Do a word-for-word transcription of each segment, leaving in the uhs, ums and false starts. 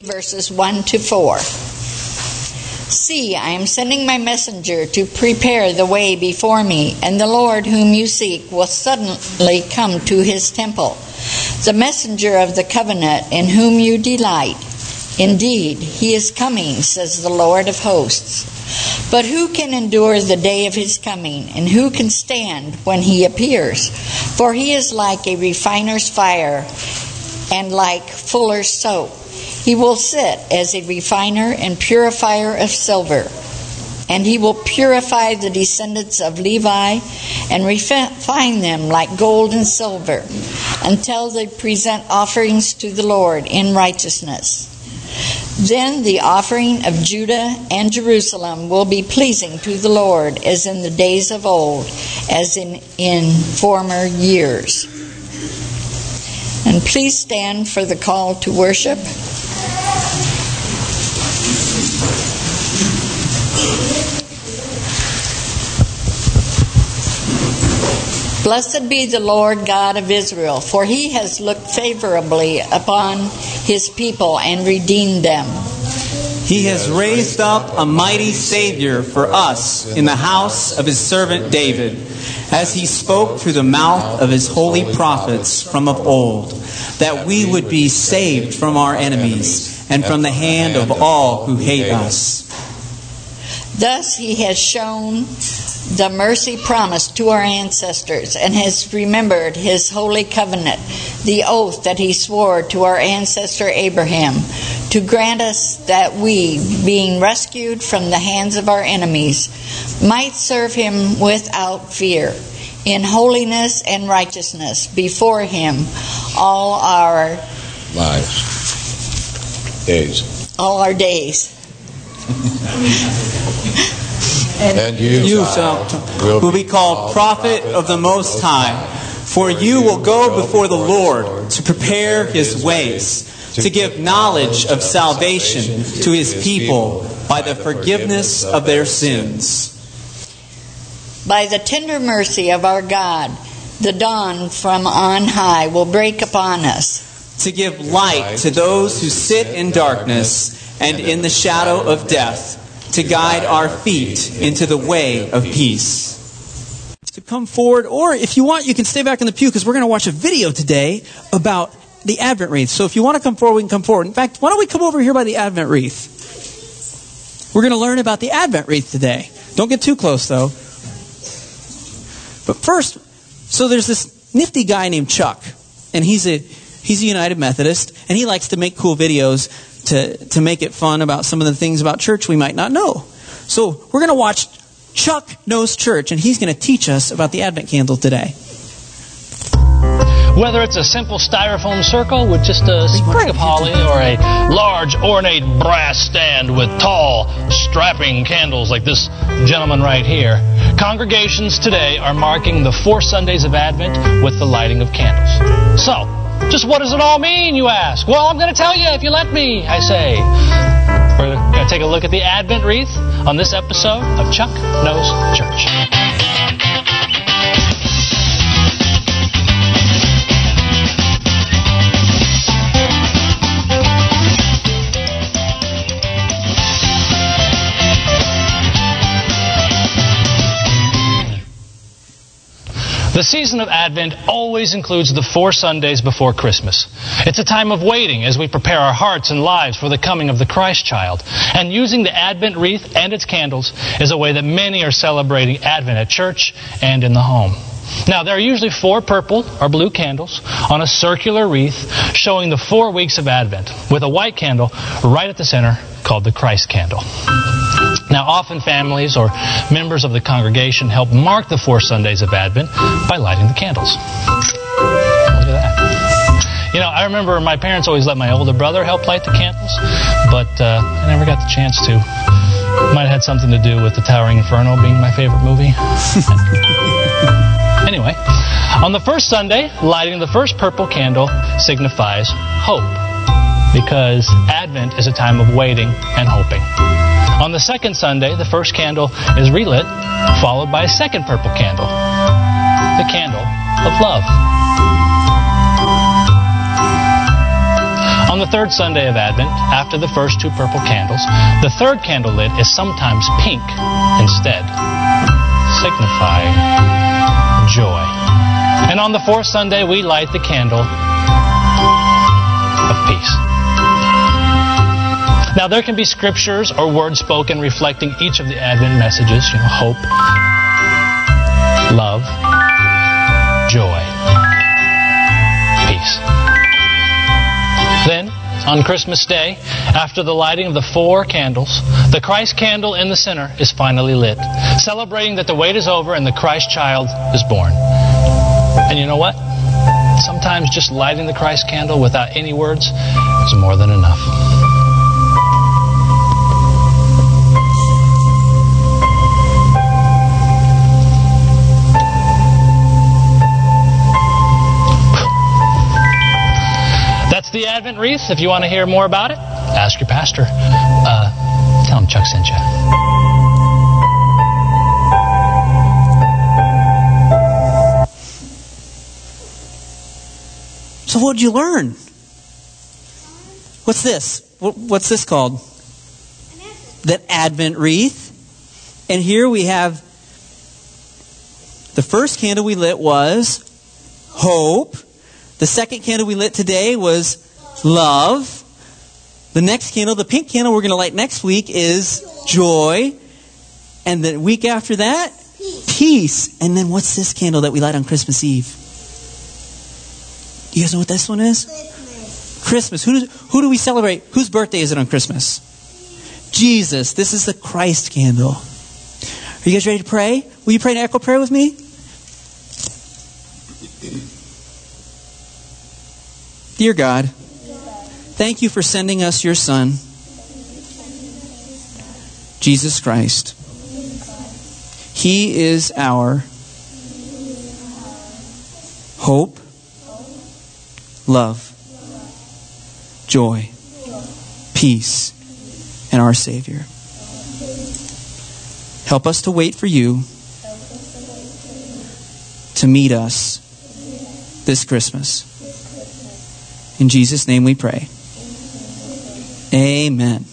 Verses one to four. See, I am sending my messenger to prepare the way before me, and the Lord whom you seek will suddenly come to his temple. The messenger of the covenant in whom you delight. Indeed, he is coming, says the Lord of hosts. But who can endure the day of his coming, and who can stand when he appears? For he is like a refiner's fire, and like fuller's soap. He will sit as a refiner and purifier of silver, and he will purify the descendants of Levi and refine them like gold and silver, until they present offerings to the Lord in righteousness. Then the offering of Judah and Jerusalem will be pleasing to the Lord, as in the days of old, as in, in former years. And please stand for the call to worship. Blessed be the Lord God of Israel, for he has looked favorably upon his people and redeemed them. He has raised up a mighty Savior for us in the house of his servant David, as he spoke through the mouth of his holy prophets from of old, that we would be saved from our enemies and from the hand of all who hate us. Thus he has shown the mercy promised to our ancestors, and has remembered his holy covenant, the oath that he swore to our ancestor Abraham, to grant us that we, being rescued from the hands of our enemies, might serve him without fear, in holiness and righteousness before him all our lives, days, all our days. And, and you, you shall will, will be called prophet of the Most High, for you will go before the Lord to prepare his ways, to give knowledge of salvation to his people by the forgiveness of their sins. By the tender mercy of our God, the dawn from on high will break upon us, to give light to those who sit in darkness and in the shadow of death, to guide our feet into the way of peace. To come forward, or if you want, you can stay back in the pew, because we're going to watch a video today about the Advent wreath. So if you want to come forward, we can come forward. In fact, why don't we come over here by the Advent wreath? We're going to learn about the Advent wreath today. Don't get too close, though. But first, so there's this nifty guy named Chuck, and he's a he's a United Methodist, and he likes to make cool videos to, to make it fun about some of the things about church we might not know. So we're going to watch Chuck Knows Church, and he's going to teach us about the Advent candle today. Whether it's a simple styrofoam circle with just a sprig of holly, or a large ornate brass stand with tall, strapping candles like this gentleman right here, congregations today are marking the four Sundays of Advent with the lighting of candles. So, just what does it all mean, you ask? Well, I'm going to tell you if you let me, I say. We're going to take a look at the Advent wreath on this episode of Chuck Knows Church. The season of Advent always includes the four Sundays before Christmas. It's a time of waiting as we prepare our hearts and lives for the coming of the Christ child. And using the Advent wreath and its candles is a way that many are celebrating Advent at church and in the home. Now, there are usually four purple or blue candles on a circular wreath showing the four weeks of Advent, with a white candle right at the center called the Christ candle. Now, often families or members of the congregation help mark the four Sundays of Advent by lighting the candles. Look at that. You know, I remember my parents always let my older brother help light the candles, but uh, I never got the chance to. Might have had something to do with The Towering Inferno being my favorite movie. Anyway, on the first Sunday, lighting the first purple candle signifies hope, because Advent is a time of waiting and hoping. On the second Sunday, the first candle is relit, followed by a second purple candle, the candle of love. On On the third Sunday of Advent, after the first two purple candles, the third candle lit is sometimes pink instead, signifying joy. And on the fourth Sunday, we light the candle of peace. Now, there can be scriptures or words spoken reflecting each of the Advent messages, you know, hope, love, joy, peace. Then, on Christmas Day, after the lighting of the four candles, the Christ candle in the center is finally lit, celebrating that the wait is over and the Christ child is born. And you know what? Sometimes just lighting the Christ candle without any words is more than enough. That's the Advent wreath. If you want to hear more about it, ask your pastor. Uh, tell him Chuck sent you. So what did you learn? What's this? What's this called? The Advent wreath. And here we have the first candle we lit was hope. The second candle we lit today was love. The next candle, the pink candle we're going to light next week is joy. And the week after that, peace. peace. And then what's this candle that we light on Christmas Eve? You guys know what this one is? Christmas. Christmas. Who do, who do we celebrate? Whose birthday is it on Christmas? Jesus. This is the Christ candle. Are you guys ready to pray? Will you pray an echo prayer with me? Dear God, thank you for sending us your Son, Jesus Christ. He is our hope, love, joy, peace, and our Savior. Help us to wait for you to meet us this Christmas. In Jesus' name we pray. Amen.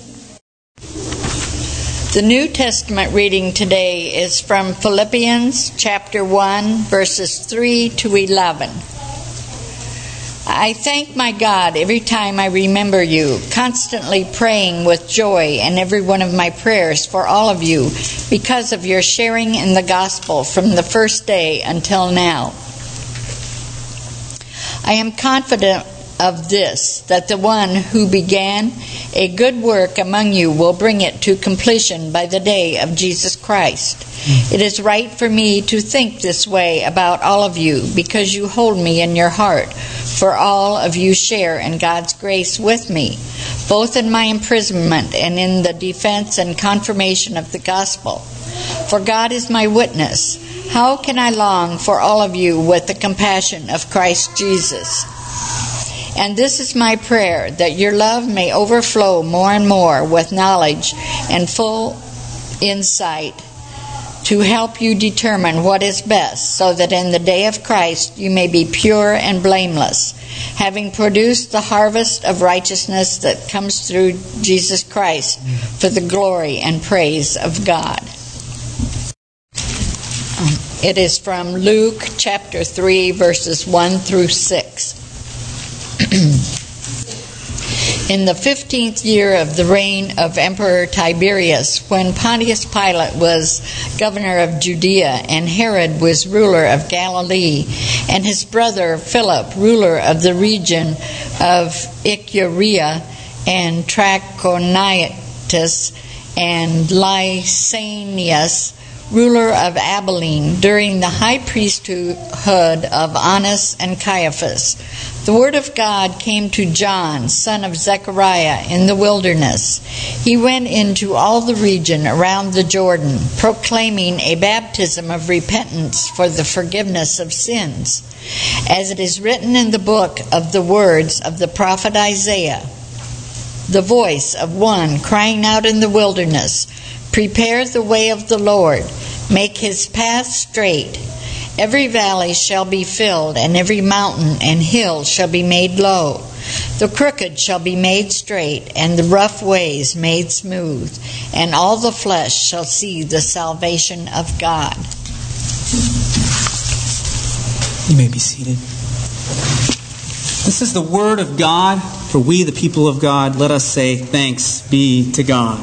The New Testament reading today is from Philippians chapter one, verses three to eleven. I thank my God every time I remember you, constantly praying with joy in every one of my prayers for all of you because of your sharing in the gospel from the first day until now. I am confident of this, that the one who began a good work among you will bring it to completion by the day of Jesus Christ. It is right for me to think this way about all of you because you hold me in your heart, for all of you share in God's grace with me, both in my imprisonment and in the defense and confirmation of the gospel. For God is my witness. How can I long for all of you with the compassion of Christ Jesus? And this is my prayer, that your love may overflow more and more with knowledge and full insight to help you determine what is best, so that in the day of Christ you may be pure and blameless, having produced the harvest of righteousness that comes through Jesus Christ for the glory and praise of God. It is from Luke chapter three, verses one through six. In the fifteenth year of the reign of Emperor Tiberius, when Pontius Pilate was governor of Judea, and Herod was ruler of Galilee, and his brother Philip, ruler of the region of Iturea and Trachonitis, and Lysanias, ruler of Abilene, during the high priesthood of Annas and Caiaphas, the word of God came to John, son of Zechariah, in the wilderness. He went into all the region around the Jordan, proclaiming a baptism of repentance for the forgiveness of sins, as it is written in the book of the words of the prophet Isaiah, the voice of one crying out in the wilderness, "Prepare the way of the Lord, make his path straight. Every valley shall be filled, and every mountain and hill shall be made low. The crooked shall be made straight, and the rough ways made smooth, and all the flesh shall see the salvation of God. You may be seated. This is the word of God. For we, the people of God, let us say thanks be to God.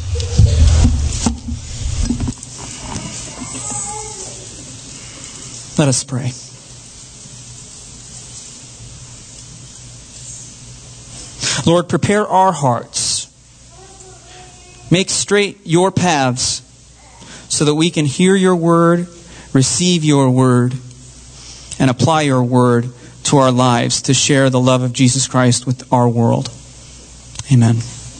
Let us pray. Lord, prepare our hearts. Make straight your paths so that we can hear your word, receive your word, and apply your word to our lives to share the love of Jesus Christ with our world. Amen.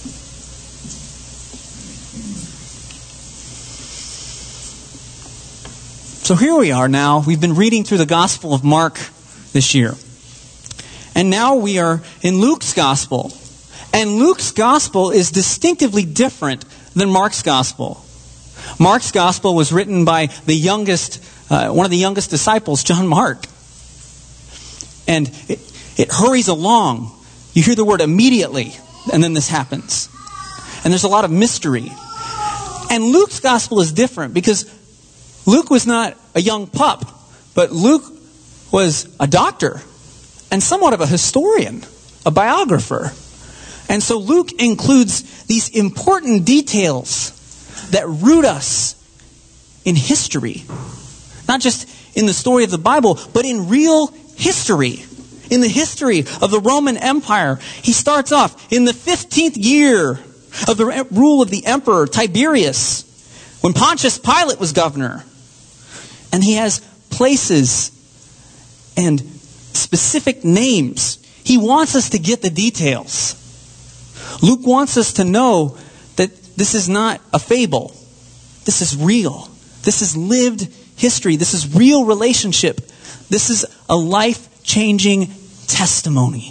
So here we are now. We've been reading through the Gospel of Mark this year. And now we are in Luke's Gospel. And Luke's Gospel is distinctively different than Mark's Gospel. Mark's Gospel was written by the youngest, uh, one of the youngest disciples, John Mark. And it, it hurries along. You hear the word immediately, and then this happens. And there's a lot of mystery. And Luke's Gospel is different because Luke was not a young pup, but Luke was a doctor and somewhat of a historian, a biographer. And so Luke includes these important details that root us in history. Not just in the story of the Bible, but in real history. In the history of the Roman Empire. He starts off in the fifteenth year of the rule of the Emperor Tiberius, when Pontius Pilate was governor. And he has places and specific names. He wants us to get the details. Luke wants us to know that this is not a fable. This is real. This is lived history. This is real relationship. This is a life-changing testimony.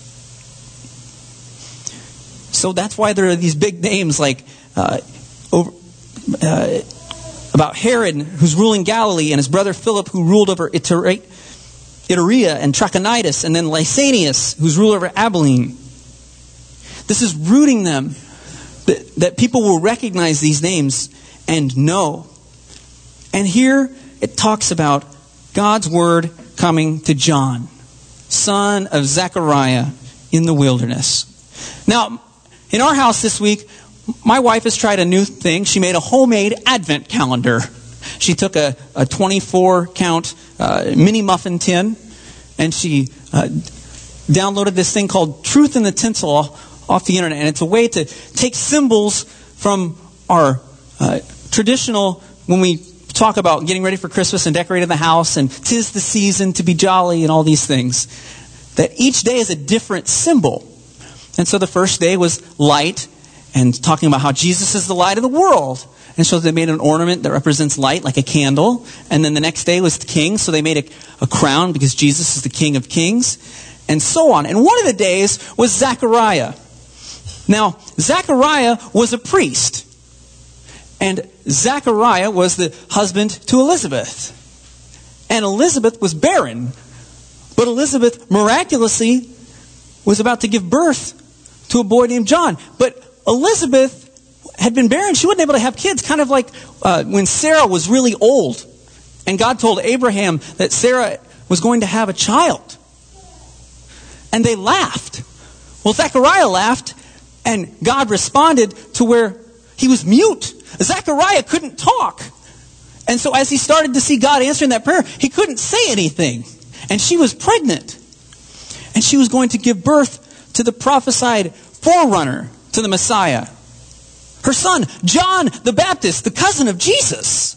So that's why there are these big names like uh, over, uh, about Herod, who's ruling Galilee, and his brother Philip, who ruled over Iturea and Trachonitis, and then Lysanias, who's ruler over Abilene. This is rooting them, that, that people will recognize these names and know. And here it talks about God's word coming to John, son of Zechariah, in the wilderness. Now, in our house this week, my wife has tried a new thing. She made a homemade Advent calendar. She took a, a twenty-four count uh, mini muffin tin, and she uh, downloaded this thing called Truth in the Tinsel off the internet. And it's a way to take symbols from our uh, traditional, when we talk about getting ready for Christmas and decorating the house, and 'tis the season to be jolly and all these things, that each day is a different symbol. And so the first day was light, and talking about how Jesus is the light of the world. And so they made an ornament that represents light, like a candle. And then the next day was the king, so they made a, a crown because Jesus is the King of Kings. And so on. And one of the days was Zechariah. Now, Zechariah was a priest. And Zechariah was the husband to Elizabeth. And Elizabeth was barren. But Elizabeth miraculously was about to give birth to a boy named John. But Elizabeth had been barren. She wasn't able to have kids. Kind of like uh, when Sarah was really old. And God told Abraham that Sarah was going to have a child. And they laughed. Well, Zechariah laughed. And God responded to where he was mute. Zechariah couldn't talk. And so as he started to see God answering that prayer, he couldn't say anything. And she was pregnant. And she was going to give birth to the prophesied forerunner to the Messiah. Her son, John the Baptist, the cousin of Jesus.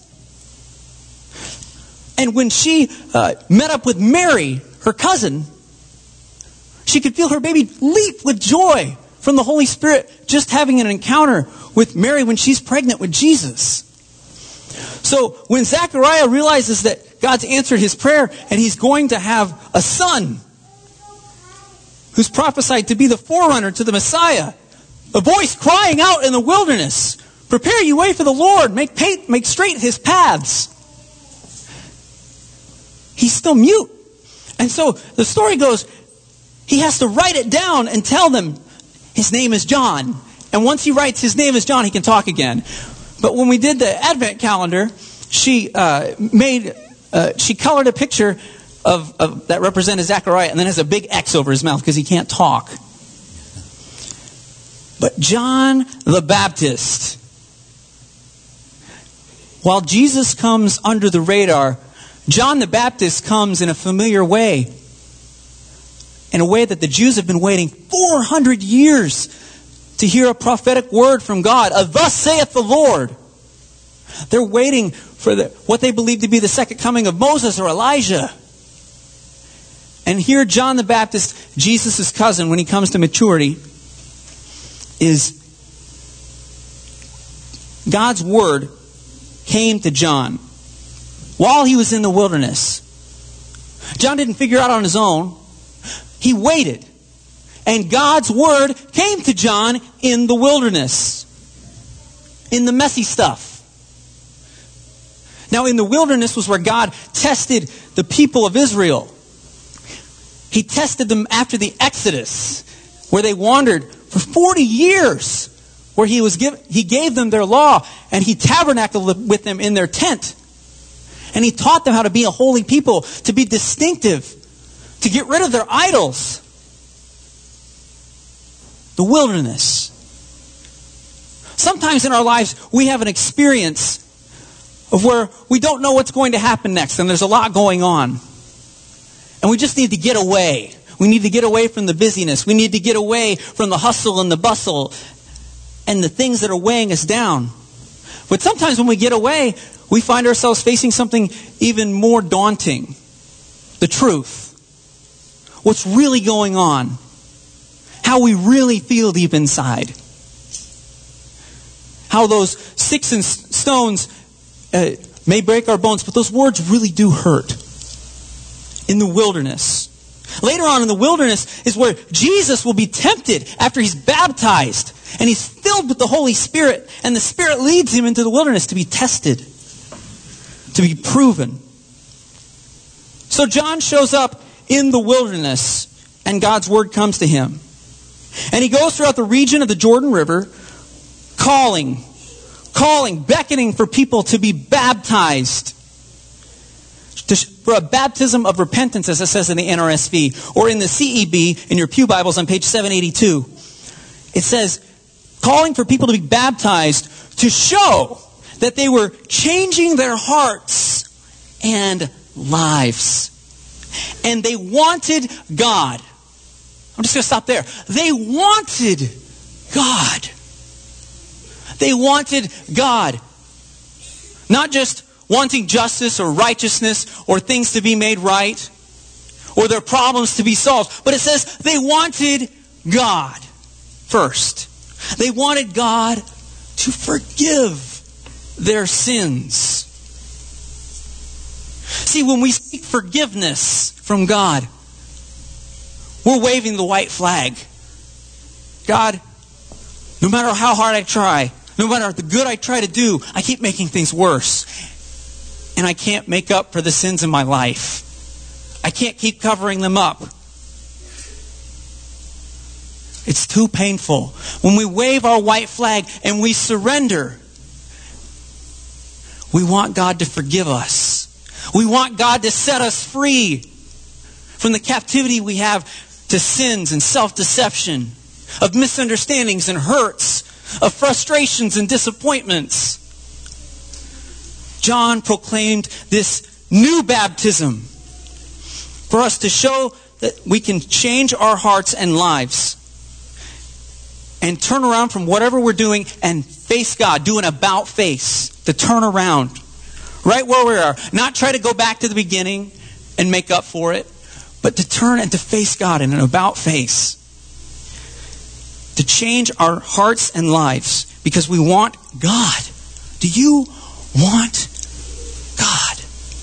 And when she uh, met up with Mary, her cousin, she could feel her baby leap with joy from the Holy Spirit just having an encounter with Mary when she's pregnant with Jesus. So when Zechariah realizes that God's answered his prayer and he's going to have a son who's prophesied to be the forerunner to the Messiah, a voice crying out in the wilderness, prepare ye way for the Lord, make, pay, make straight his paths. He's still mute. And so the story goes, he has to write it down and tell them his name is John. And once he writes his name is John, he can talk again. But when we did the Advent calendar, she uh, made, uh, she colored a picture of, of that represented Zechariah, and then has a big X over his mouth because he can't talk. But John the Baptist, while Jesus comes under the radar, John the Baptist comes in a familiar way. In a way that the Jews have been waiting four hundred years to hear a prophetic word from God. A thus saith the Lord. They're waiting for the, what they believe to be the second coming of Moses or Elijah. And here John the Baptist, Jesus' cousin, when he comes to maturity, is God's word came to John while he was in the wilderness. John didn't figure out on his own. He waited. And God's word came to John in the wilderness. In the messy stuff. Now, in the wilderness was where God tested the people of Israel. He tested them after the Exodus, where they wandered for forty years, where he was give, he gave them their law, and he tabernacled with them in their tent. And he taught them how to be a holy people, to be distinctive, to get rid of their idols. The wilderness. Sometimes in our lives, we have an experience of where we don't know what's going to happen next, and there's a lot going on. And we just need to get away. We need to get away from the busyness. We need to get away from the hustle and the bustle and the things that are weighing us down. But sometimes when we get away, we find ourselves facing something even more daunting. The truth. What's really going on. How we really feel deep inside. How those sticks and stones uh, may break our bones, but those words really do hurt. In the wilderness. Later on in the wilderness is where Jesus will be tempted after he's baptized. And he's filled with the Holy Spirit. And the Spirit leads him into the wilderness to be tested. To be proven. So John shows up in the wilderness. And God's word comes to him. And he goes throughout the region of the Jordan River. Calling. Calling. Beckoning for people to be baptized. For a baptism of repentance, as it says in the N R S V, or in the C E B, in your pew Bibles on page seven eighty-two. It says, calling for people to be baptized to show that they were changing their hearts and lives. And they wanted God. I'm just going to stop there. They wanted God. They wanted God. Not just wanting justice or righteousness or things to be made right or their problems to be solved. But it says they wanted God first. They wanted God to forgive their sins. See, when we seek forgiveness from God, we're waving the white flag. God, no matter how hard I try, no matter the good I try to do, I keep making things worse. And I can't make up for the sins in my life. I can't keep covering them up. It's too painful. When we wave our white flag and we surrender, we want God to forgive us. We want God to set us free from the captivity we have to sins and self-deception, of misunderstandings and hurts, of frustrations and disappointments. John proclaimed this new baptism for us to show that we can change our hearts and lives and turn around from whatever we're doing and face God, do an about face, to turn around right where we are. Not try to go back to the beginning and make up for it, but to turn and to face God in an about face. To change our hearts and lives because we want God. Do you want God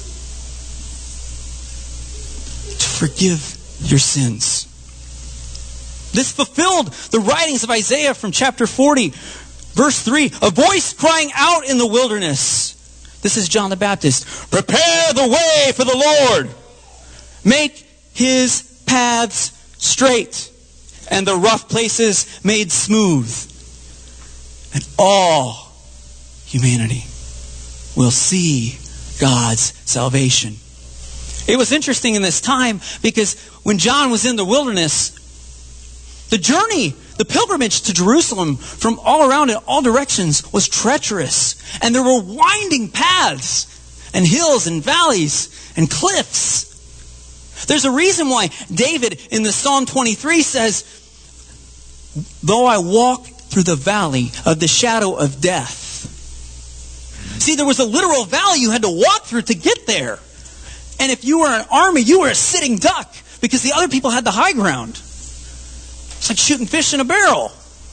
to forgive your sins? This fulfilled the writings of Isaiah from chapter forty, verse three. A voice crying out in the wilderness. This is John the Baptist. Prepare the way for the Lord. Make his paths straight and the rough places made smooth. And all humanity will see God's salvation. It was interesting in this time because when John was in the wilderness, the journey, the pilgrimage to Jerusalem from all around in all directions was treacherous. And there were winding paths and hills and valleys and cliffs. There's a reason why David in the Psalm twenty-three says, though I walk through the valley of the shadow of death. See, there was a literal valley you had to walk through to get there. And if you were an army, you were a sitting duck because the other people had the high ground. It's like shooting fish in a barrel.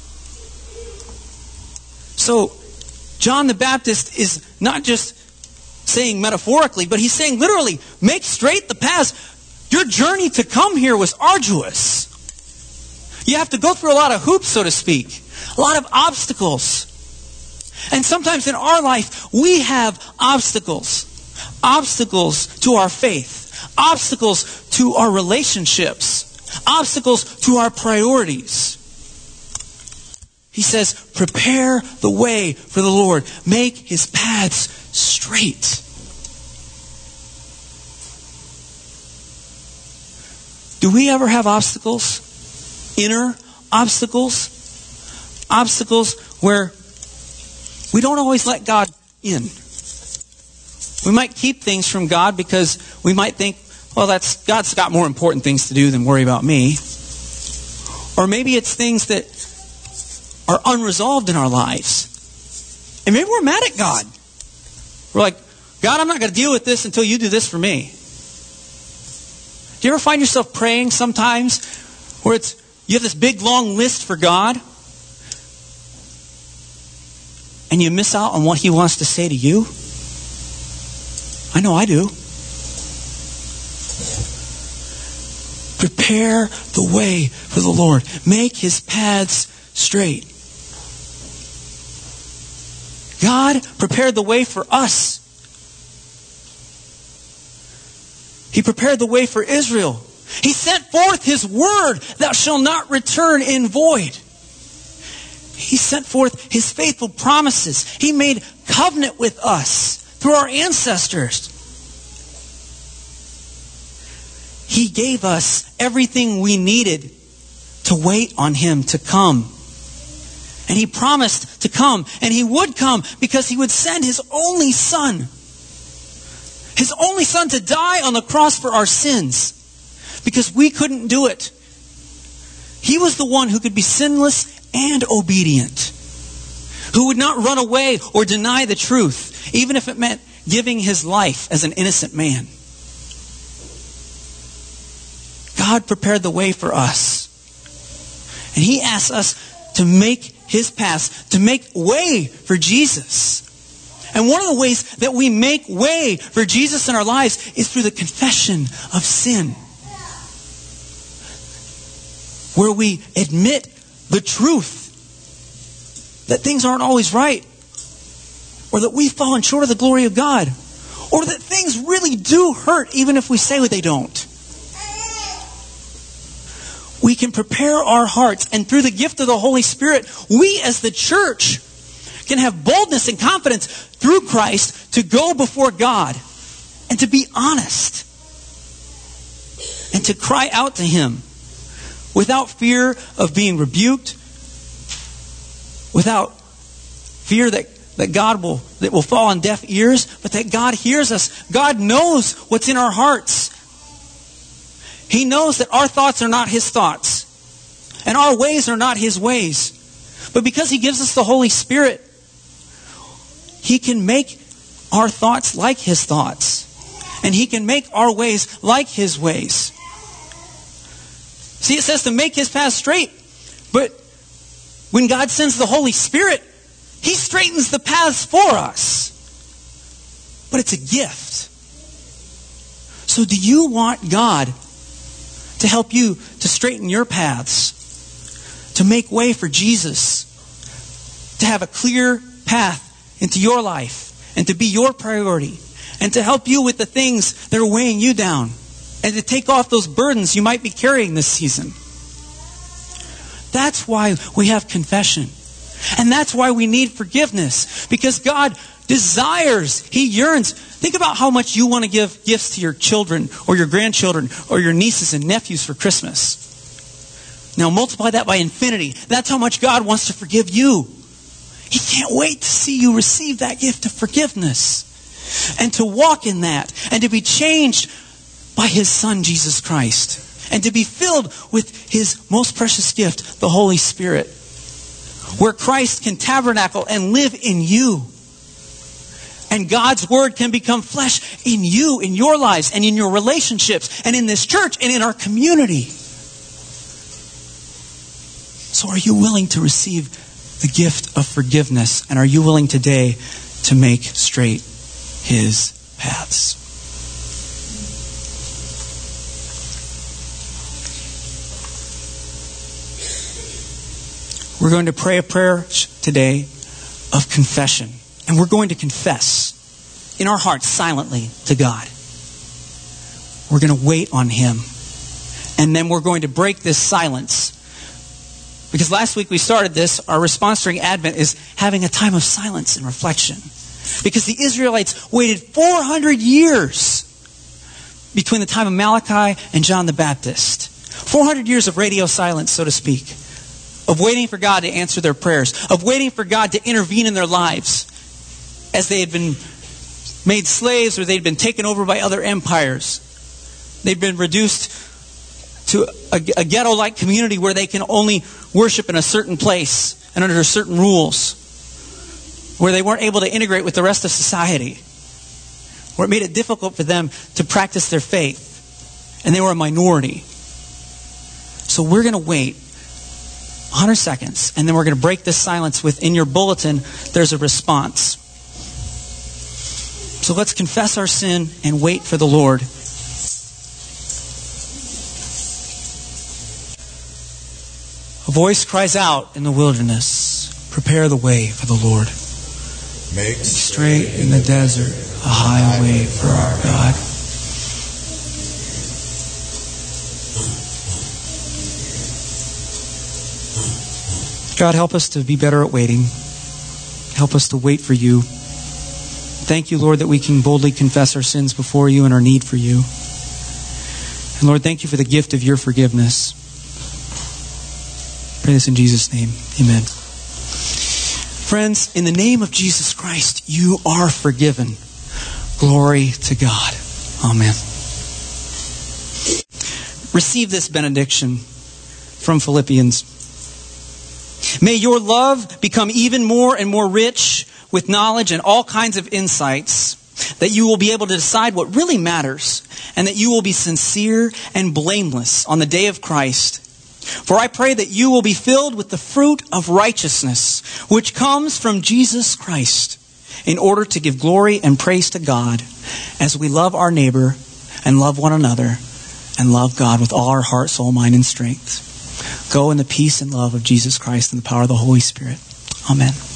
So, John the Baptist is not just saying metaphorically, but he's saying literally, make straight the paths. Your journey to come here was arduous. You have to go through a lot of hoops, so to speak. A lot of obstacles. And sometimes in our life, we have obstacles. Obstacles to our faith. Obstacles to our relationships. Obstacles to our priorities. He says, prepare the way for the Lord. Make His paths straight. Do we ever have obstacles? Inner obstacles? Obstacles where we don't always let God in. We might keep things from God because we might think, well, that's God's got more important things to do than worry about me. Or maybe it's things that are unresolved in our lives. And maybe we're mad at God. We're like, God, I'm not going to deal with this until you do this for me. Do you ever find yourself praying sometimes where it's you have this big long list for God and you miss out on what He wants to say to you? I know I do. Prepare the way for the Lord. Make His paths straight. God prepared the way for us. He prepared the way for Israel. He sent forth His word that shall not return in void. He sent forth His faithful promises. He made covenant with us through our ancestors. He gave us everything we needed to wait on Him to come. And He promised to come. And He would come because He would send His only Son. His only Son to die on the cross for our sins. Because we couldn't do it. He was the one who could be sinless and obedient. Who would not run away or deny the truth. Even if it meant giving His life as an innocent man. God prepared the way for us. And He asks us to make His paths, to make way for Jesus. And one of the ways that we make way for Jesus in our lives is through the confession of sin. Where we admit the truth that things aren't always right. Or that we've fallen short of the glory of God. Or that things really do hurt even if we say what they don't. We can prepare our hearts, and through the gift of the Holy Spirit, we as the church can have boldness and confidence through Christ to go before God and to be honest and to cry out to Him without fear of being rebuked, without fear that, that God will, that will fall on deaf ears, but that God hears us. God knows what's in our hearts. He knows that our thoughts are not His thoughts. And our ways are not His ways. But because He gives us the Holy Spirit, He can make our thoughts like His thoughts. And He can make our ways like His ways. See, it says to make His path straight. But when God sends the Holy Spirit, He straightens the paths for us. But it's a gift. So do you want God to help you to straighten your paths? To make way for Jesus? To have a clear path into your life and to be your priority, and to help you with the things that are weighing you down and to take off those burdens you might be carrying this season. That's why we have confession. And that's why we need forgiveness. Because God desires, He yearns. Think about how much you want to give gifts to your children or your grandchildren or your nieces and nephews for Christmas. Now multiply that by infinity. That's how much God wants to forgive you. He can't wait to see you receive that gift of forgiveness. And to walk in that. And to be changed by His Son, Jesus Christ. And to be filled with His most precious gift, the Holy Spirit. Where Christ can tabernacle and live in you. And God's Word can become flesh in you, in your lives, and in your relationships, and in this church, and in our community. So are you willing to receive the gift of forgiveness? And are you willing today to make straight His paths? We're going to pray a prayer today of confession. And we're going to confess in our hearts silently to God. We're going to wait on Him. And then we're going to break this silence. Because last week we started this, our response during Advent is having a time of silence and reflection. Because the Israelites waited four hundred years between the time of Malachi and John the Baptist. four hundred years of radio silence, so to speak. Of waiting for God to answer their prayers. Of waiting for God to intervene in their lives. As they had been made slaves or they'd been taken over by other empires. They'd been reduced to a, a ghetto-like community where they can only worship in a certain place and under certain rules. Where they weren't able to integrate with the rest of society. Where it made it difficult for them to practice their faith. And they were a minority. So we're going to wait one hundred seconds. And then we're going to break this silence with, in your bulletin, there's a response. So let's confess our sin and wait for the Lord. A voice cries out in the wilderness, prepare the way for the Lord. Make straight in the desert a highway for our God. God, help us to be better at waiting. Help us to wait for You. Thank You, Lord, that we can boldly confess our sins before You and our need for You. And Lord, thank You for the gift of Your forgiveness. Pray this in Jesus' name. Amen. Friends, in the name of Jesus Christ, you are forgiven. Glory to God. Amen. Receive this benediction from Philippians. May your love become even more and more rich with knowledge and all kinds of insights, that you will be able to decide what really matters, and that you will be sincere and blameless on the day of Christ. For I pray that you will be filled with the fruit of righteousness, which comes from Jesus Christ, in order to give glory and praise to God as we love our neighbor and love one another and love God with all our heart, soul, mind, and strength. Go in the peace and love of Jesus Christ and the power of the Holy Spirit. Amen.